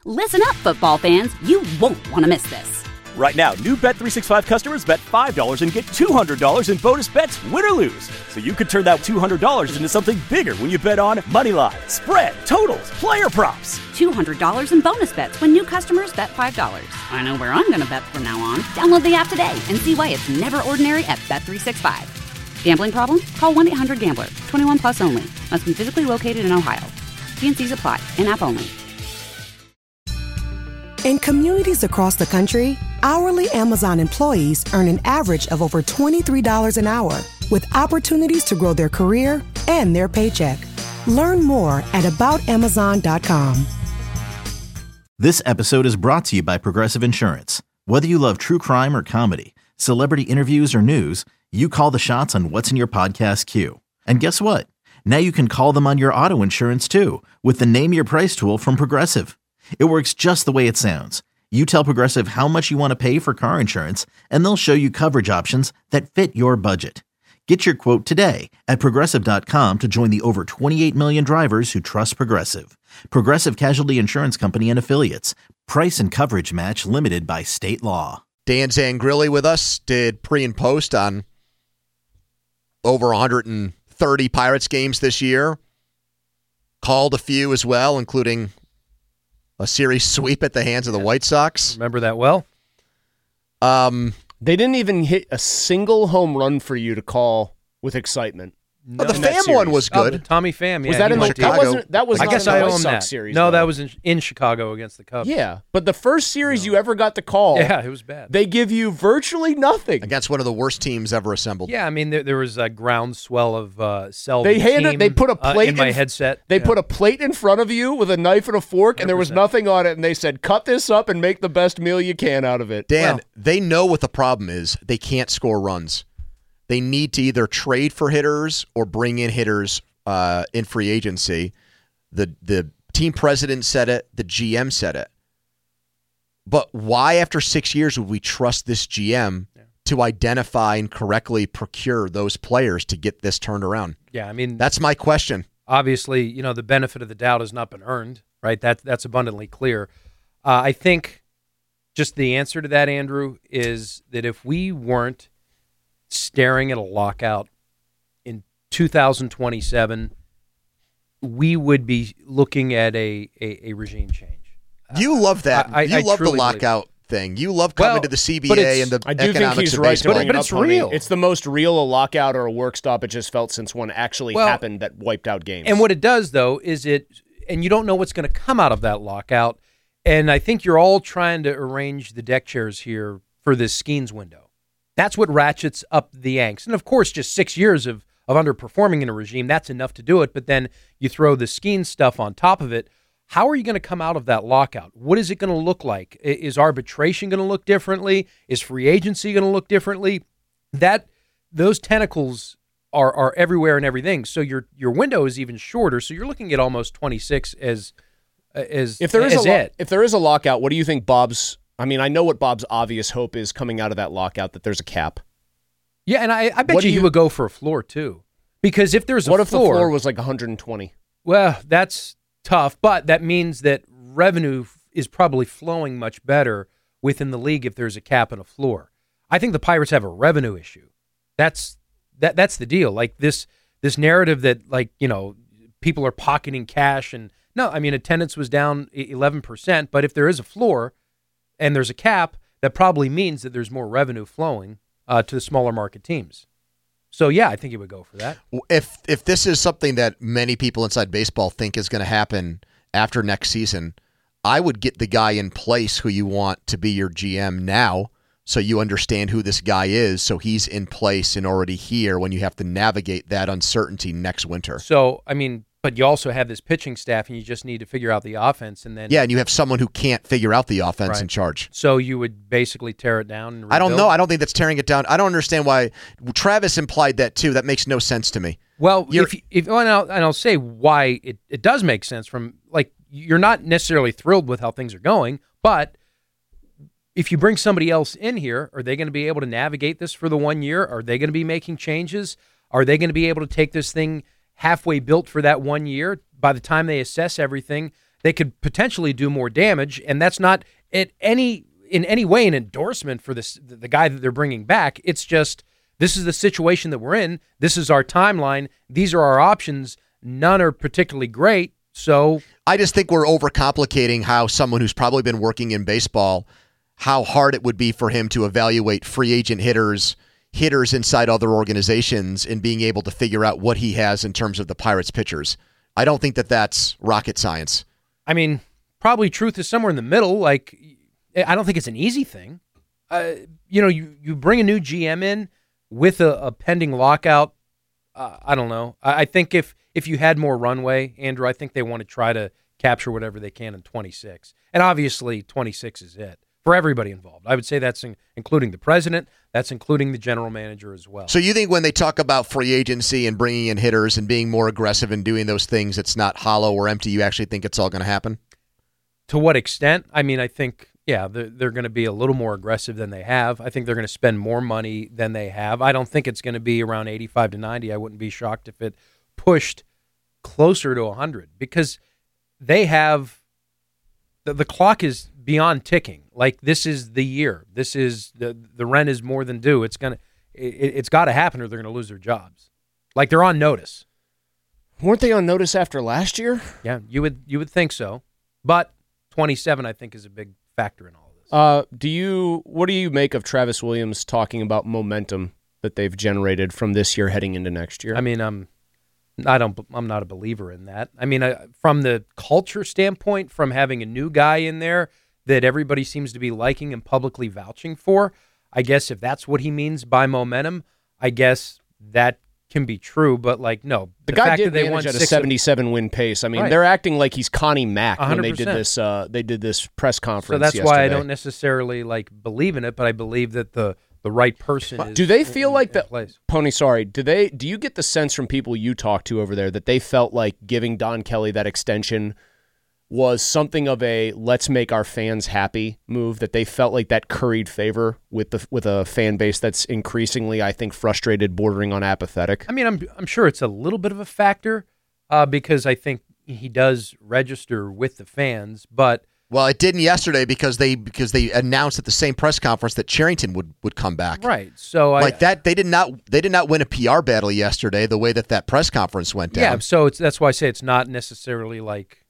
Listen up, football fans. You won't want to miss this. Right now, new Bet365 customers bet $5 and get $200 in bonus bets, win or lose. So you could turn that $200 into something bigger when you bet on moneyline, spread, totals, player props. $200 in bonus bets when new customers bet $5. I know where I'm going to bet from now on. Download the app today and see why it's never ordinary at Bet365. Gambling problem? Call 1-800-GAMBLER. 21 plus only. Must be physically located in Ohio. T&Cs apply. In-app only. In communities across the country, hourly Amazon employees earn an average of over $23 an hour, with opportunities to grow their career and their paycheck. Learn more at aboutamazon.com. This episode is brought to you by Progressive Insurance. Whether you love true crime or comedy, celebrity interviews or news, you call the shots on what's in your podcast queue. And guess what? Now you can call them on your auto insurance too, with the Name Your Price tool from Progressive. It works just the way it sounds. You tell Progressive how much you want to pay for car insurance, and they'll show you coverage options that fit your budget. Get your quote today at Progressive.com to join the over 28 million drivers who trust Progressive. Progressive Casualty Insurance Company and Affiliates. Price and coverage match limited by state law. Dan Zangrilli with us, did pre and post on over 130 Pirates games this year. Called a few as well, including a series sweep at the hands of the White Sox. Remember that well? They didn't even hit a single home run for you to call with excitement. No. The Pham one was good. The Tommy Pham, yeah. Was that in Chicago? That was I not guess in the I White own Sox that series. No, though. that was in Chicago against the Cubs. Yeah, but the first series you ever got to call, Yeah, it was bad. they give you virtually nothing. Against one of the worst teams ever assembled. Yeah, I mean, there was a groundswell of Selvin They put a plate in my headset. They put a plate in front of you with a knife and a fork, and there was 100%. nothing on it, and they said, cut this up and make the best meal you can out of it. Dan, they know what the problem is. They can't score runs. They need to either trade for hitters or bring in hitters in free agency. The team president said it. The GM said it. But why, after 6 years, would we trust this GM to identify and correctly procure those players to get this turned around? Yeah, I mean, That's my question. obviously, the benefit of the doubt has not been earned, right? That's abundantly clear. I think just the answer to that, Andrew, is that if we weren't staring at a lockout in 2027, we would be looking at a regime change. You love that. I you love the truly lockout thing. You love coming to the CBA and the I do think economics he's of right to baseball. bring it But up, it's honey. real. It's the most real a lockout or a work stoppage has felt since one actually happened that wiped out games. And what it does, though, is and you don't know what's going to come out of that lockout. And I think you're all trying to arrange the deck chairs here for this Skeens window. That's what ratchets up the angst. And, of course, just 6 years of underperforming in a regime, that's enough to do it. But then you throw the Skeens stuff on top of it. How are you going to come out of that lockout? What is it going to look like? Is arbitration going to look differently? Is free agency going to look differently? Those tentacles are everywhere and everything. So your window is even shorter. So you're looking at almost 26 as if there is a lockout, what do you think Bob's? I mean, I know what Bob's obvious hope is coming out of that lockout, that there's a cap. Yeah, and I bet he would go for a floor too, because if there's what if the floor was like 120? Well, that's tough, but that means that revenue is probably flowing much better within the league if there's a cap and a floor. I think the Pirates have a revenue issue. That's the deal. Like this narrative that people are pocketing cash and no, I mean attendance was down 11%, but if there is a floor and there's a cap, that probably means that there's more revenue flowing to the smaller market teams. So, yeah, I think he would go for that. If this is something that many people inside baseball think is going to happen after next season, I would get the guy in place who you want to be your GM now, so you understand who this guy is, so he's in place and already here when you have to navigate that uncertainty next winter. So, I mean, but you also have this pitching staff, and you just need to figure out the offense. And then and you have someone who can't figure out the offense in charge. So you would basically tear it down and rebuild? I don't know. I don't think that's tearing it down. I don't understand why. Travis implied that, too. That makes no sense to me. Well, and I'll say why it does make sense from, you're not necessarily thrilled with how things are going, but if you bring somebody else in here, are they going to be able to navigate this for the 1 year? Are they going to be making changes? Are they going to be able to take this thing halfway built for that 1 year? By the time they assess everything, they could potentially do more damage, and that's not in any way an endorsement for the guy that they're bringing back. It's just, this is the situation that we're in. This is our timeline. These are our options. None are particularly great. So I just think we're overcomplicating how someone who's probably been working in baseball, how hard it would be for him to evaluate free agent hitters inside other organizations, and being able to figure out what he has in terms of the Pirates pitchers. I don't think that that's rocket science. I mean, probably truth is somewhere in the middle. Like, I don't think it's an easy thing. You bring a new GM in with a pending lockout. I don't know. I think if you had more runway, Andrew, I think they want to try to capture whatever they can in 26. And obviously 26 is it for everybody involved. I would say that's including the president. That's including the general manager as well. So you think when they talk about free agency and bringing in hitters and being more aggressive and doing those things, it's not hollow or empty? You actually think it's all going to happen? To what extent? I mean, I think, yeah, they're going to be a little more aggressive than they have. I think they're going to spend more money than they have. I don't think it's going to be around 85 to 90. I wouldn't be shocked if it pushed closer to 100, because they have the clock is beyond ticking. Like, this is the year. This is the rent is more than due. It's got to happen, or they're going to lose their jobs. Like, they're on notice. Weren't they on notice after last year? Yeah, you would think so. But 27, I think, is a big factor in all of this. What do you make of Travis Williams talking about momentum that they've generated from this year heading into next year? I mean, I'm not a believer in that. I mean, from the culture standpoint, from having a new guy in there that everybody seems to be liking and publicly vouching for, I guess if that's what he means by momentum, I guess that can be true. But, like, no, the guy did manage at a 77-win pace. I mean, right. They're acting like he's Connie Mack 100%. When they did this press conference. So that's yesterday. why I don't necessarily believe in it, but I believe that the right person is. Do they feel like that, Pony? Sorry. Do you get the sense from people you talk to over there that they felt like giving Don Kelly that extension was something of a let's make our fans happy move? That they felt like that curried favor with a fan base that's increasingly, I think, frustrated, bordering on apathetic. I mean, I'm sure it's a little bit of a factor because I think he does register with the fans, but. Well, it didn't yesterday because they announced at the same press conference that Cherington would come back. Right. So they did not win a PR battle yesterday the way that press conference went down. Yeah. So that's why I say it's not necessarily like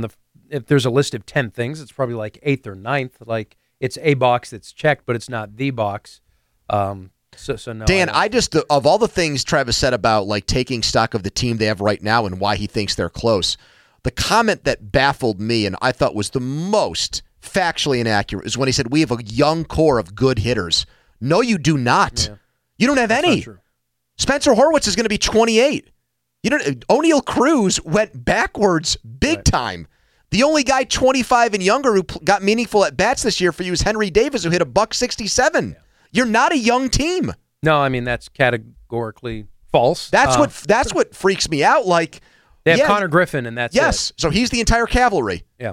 if there's a list of 10 things, it's probably like 8th or 9th. Like, it's a box that's checked, but it's not the box. So no. Dan, I just of all the things Travis said about like taking stock of the team they have right now and why he thinks they're close. The comment that baffled me and I thought was the most factually inaccurate is when he said, we have a young core of good hitters. No, you do not. Yeah. You don't have any. Spencer Horwitz is going to be 28. O'Neal Cruz went backwards big time. The only guy 25 and younger who got meaningful at bats this year for you is Henry Davis, who hit $167. Yeah. You're not a young team. No, I mean, that's categorically false. That's what freaks me out. Like, they have Connor Griffin, and that's it. So he's the entire cavalry. Yeah.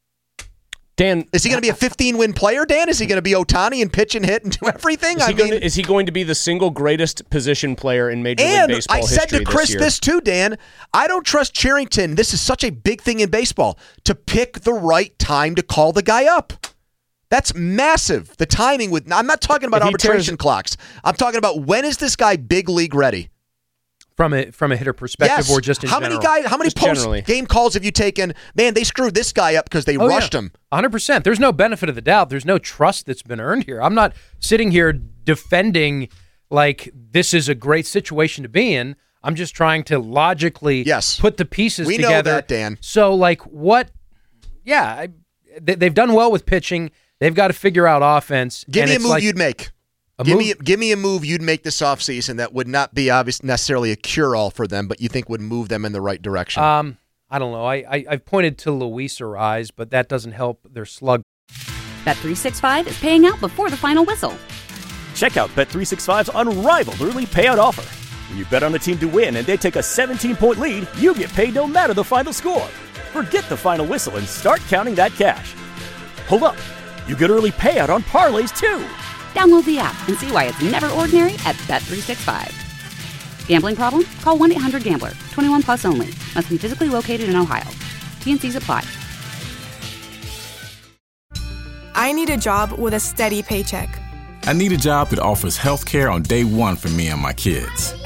Dan, is he going to be a 15-win player, Dan? Is he going to be Ohtani and pitch and hit and do everything? Is he going to be the single greatest position player in Major League Baseball history I said to Chris this too, Dan. I don't trust Cherington. This is such a big thing in baseball, to pick the right time to call the guy up. That's massive. The timing with. I'm not talking about arbitration clocks. I'm talking about when is this guy big league ready? From a hitter perspective, or just in general? How many post-game calls have you taken? Man, they screwed this guy up because they rushed him. 100%. There's no benefit of the doubt. There's no trust that's been earned here. I'm not sitting here defending like this is a great situation to be in. I'm just trying to logically put the pieces together. We know that, Dan. So, like, what? Yeah, they've done well with pitching. They've got to figure out offense. Give me a move you'd make. Give me a move you'd make this offseason that would not be necessarily a cure-all for them, but you think would move them in the right direction. I don't know. I've pointed to Luis Arraez, but that doesn't help their slug. Bet365 is paying out before the final whistle. Check out Bet365's unrivaled early payout offer. When you bet on a team to win and they take a 17-point lead, you get paid no matter the final score. Forget the final whistle and start counting that cash. Hold up. You get early payout on parlays, too. Download the app and see why it's never ordinary at Bet365. Gambling problem? Call 1-800-GAMBLER. 21 plus only. Must be physically located in Ohio. T&Cs apply. I need a job with a steady paycheck. I need a job that offers health care on day one for me and my kids.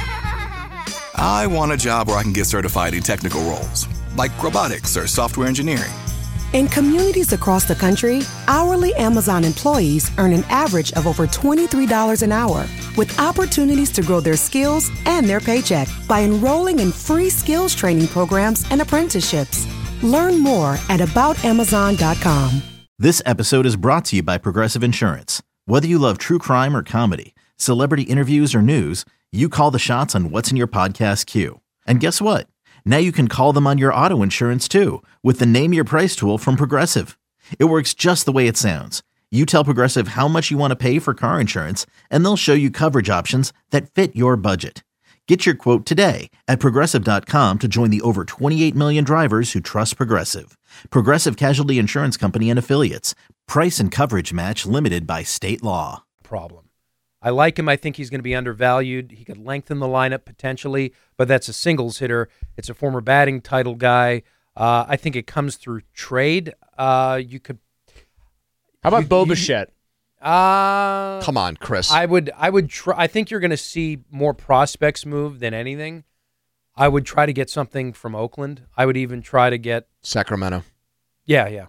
I want a job where I can get certified in technical roles, like robotics or software engineering. In communities across the country, hourly Amazon employees earn an average of over $23 an hour, with opportunities to grow their skills and their paycheck by enrolling in free skills training programs and apprenticeships. Learn more at aboutamazon.com. This episode is brought to you by Progressive Insurance. Whether you love true crime or comedy, celebrity interviews or news, you call the shots on what's in your podcast queue. And guess what? Now you can call them on your auto insurance too with the Name Your Price tool from Progressive. It works just the way it sounds. You tell Progressive how much you want to pay for car insurance, and they'll show you coverage options that fit your budget. Get your quote today at Progressive.com to join the over 28 million drivers who trust Progressive. Progressive Casualty Insurance Company and Affiliates. Price and coverage match limited by state law. Problem. I like him. I think he's going to be undervalued. He could lengthen the lineup potentially, but that's a singles hitter. It's a former batting title guy. I think it comes through trade. You could. How about Bo Bichette? Come on, Chris. I would try. I think you're going to see more prospects move than anything. I would try to get something from Oakland. I would even try to get Sacramento. Yeah.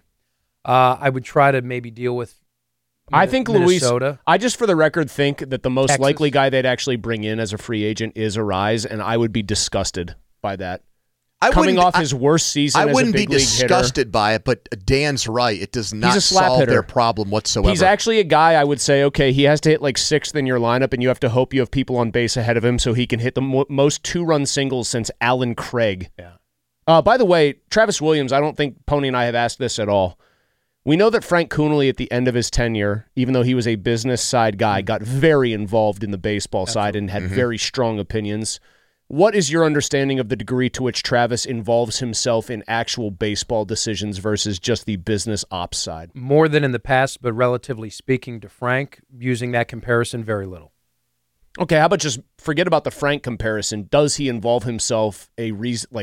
I would try to maybe deal with. I think Minnesota. Luis. I just, for the record, think that the most Texas. likely guy they'd actually bring in as a free agent is Arise, and I would be disgusted by that. Coming off his worst season, I as wouldn't a big be disgusted hitter. by it, but Dan's right. It does not He's a slap solve hitter. their problem whatsoever. He's actually a guy I would say, okay, he has to hit like sixth in your lineup, and you have to hope you have people on base ahead of him so he can hit the most two-run singles since Alan Craig. Yeah. By the way, Travis Williams, I don't think Pony and I have asked this at all. We know that Frank Coonelly at the end of his tenure, even though he was a business side guy, got very involved in the baseball side and had very strong opinions. What is your understanding of the degree to which Travis involves himself in actual baseball decisions versus just the business ops side? More than in the past, but relatively speaking to Frank, using that comparison, very little. Okay, how about just forget about the Frank comparison? Does he involve himself a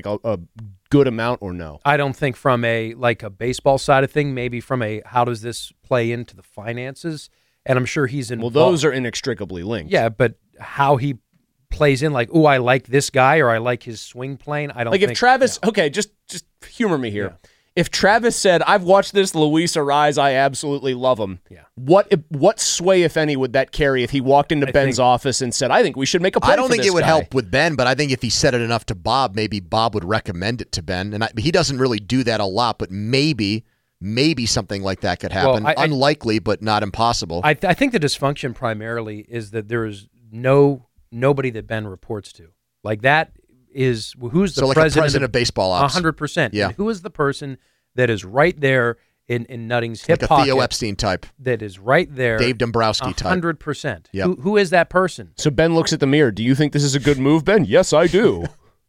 good amount or no? I don't think from a baseball side of thing, maybe from a how does this play into the finances? And I'm sure he's involved. Well, those are inextricably linked. Yeah, but how he plays in, like, I like this guy or I like his swing plane. I don't think. Like if Travis, okay, just humor me here. Yeah. If Travis said, I've watched this Luis Arise, I absolutely love him. Yeah. What sway, if any, would that carry if he walked into Ben's office and said, I think we should make a play I don't for think this it would guy. help with Ben, but I think if he said it enough to Bob, maybe Bob would recommend it to Ben. And he doesn't really do that a lot, but maybe something like that could happen. Well, Unlikely, but not impossible. I think the dysfunction primarily is that there is nobody that Ben reports to. Like that is who's the president of baseball ops. 100%. Yeah. And who is the person that is right there in Nutting's hip like a pocket? Theo Epstein type. That is right there. Dave Dombrowski type. 100%. Yep. Who is that person? So Ben looks at the mirror. Do you think this is a good move, Ben? Yes, I do.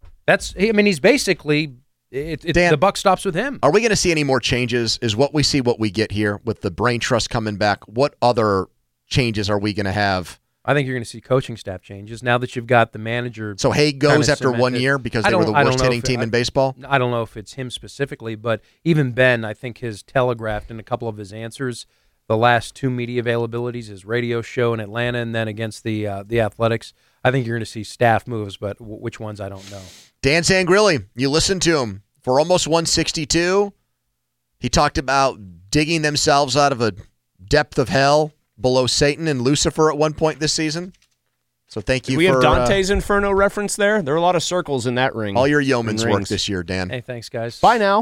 He's basically, Dan, the buck stops with him. Are we going to see any more changes? Is what we see what we get here with the Brain Trust coming back? What other changes are we going to have? I think you're going to see coaching staff changes now that you've got the manager. So Haig goes after 1 year because they were the worst hitting team in baseball? I don't know if it's him specifically, but even Ben, I think, has telegraphed in a couple of his answers the last two media availabilities, his radio show in Atlanta and then against the Athletics. I think you're going to see staff moves, but which ones I don't know. Dan Sangrilli, you listened to him for almost 162. He talked about digging themselves out of a depth of hell below Satan and Lucifer at one point this season. So thank you we for... have Dante's Inferno reference there? There are a lot of circles in that ring. All your yeoman's work this year, Dan. Hey, thanks, guys. Bye now.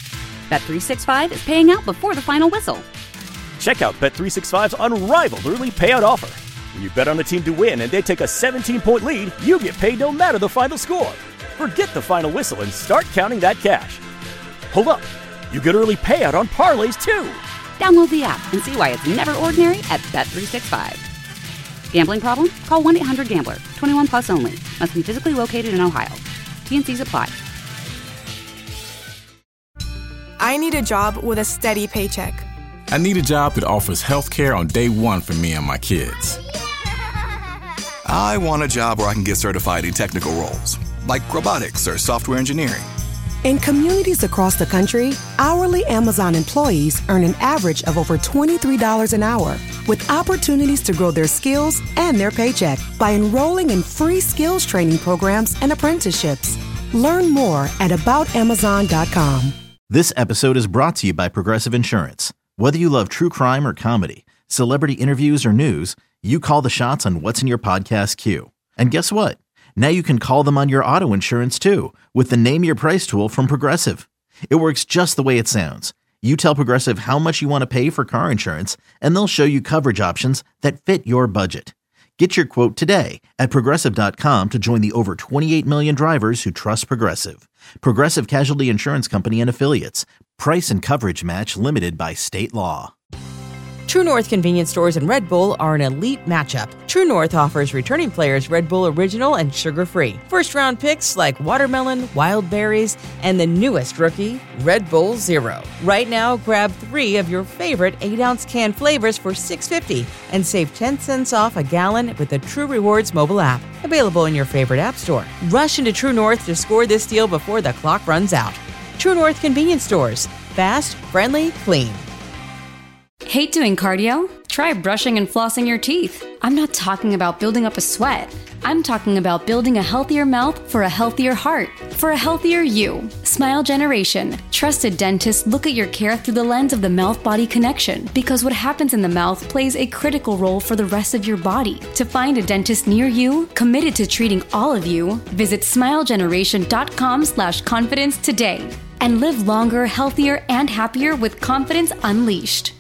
Bet365 is paying out before the final whistle. Check out Bet365's unrivaled early payout offer. When you bet on a team to win and they take a 17-point lead, you get paid no matter the final score. Forget the final whistle and start counting that cash. Hold up. You get early payout on parlays, too. Download the app and see why it's never ordinary at Bet365. Gambling problem? Call 1-800-GAMBLER. 21 plus only. Must be physically located in Ohio. T&Cs apply. I need a job with a steady paycheck. I need a job that offers health care on day one for me and my kids. I want a job where I can get certified in technical roles, like robotics or software engineering. In communities across the country, hourly Amazon employees earn an average of over $23 an hour, with opportunities to grow their skills and their paycheck by enrolling in free skills training programs and apprenticeships. Learn more at aboutamazon.com. This episode is brought to you by Progressive Insurance. Whether you love true crime or comedy, celebrity interviews or news, you call the shots on what's in your podcast queue. And guess what? Now you can call them on your auto insurance too with the Name Your Price tool from Progressive. It works just the way it sounds. You tell Progressive how much you want to pay for car insurance, and they'll show you coverage options that fit your budget. Get your quote today at Progressive.com to join the over 28 million drivers who trust Progressive. Progressive Casualty Insurance Company and Affiliates. Price and coverage match limited by state law. True North convenience stores and Red Bull are an elite matchup. True North offers returning players Red Bull Original and sugar-free. First-round picks like watermelon, wild berries, and the newest rookie, Red Bull Zero. Right now, grab 3 of your favorite 8-ounce can flavors for $6.50 and save 10 cents off a gallon with the True Rewards mobile app. Available in your favorite app store. Rush into True North to score this deal before the clock runs out. True North convenience stores. Fast, friendly, clean. Hate doing cardio? Try brushing and flossing your teeth. I'm not talking about building up a sweat. I'm talking about building a healthier mouth for a healthier heart, for a healthier you. Smile Generation. Trusted dentists look at your care through the lens of the mouth-body connection, because what happens in the mouth plays a critical role for the rest of your body. To find a dentist near you, committed to treating all of you, visit smilegeneration.com/confidence today and live longer, healthier, and happier with confidence unleashed.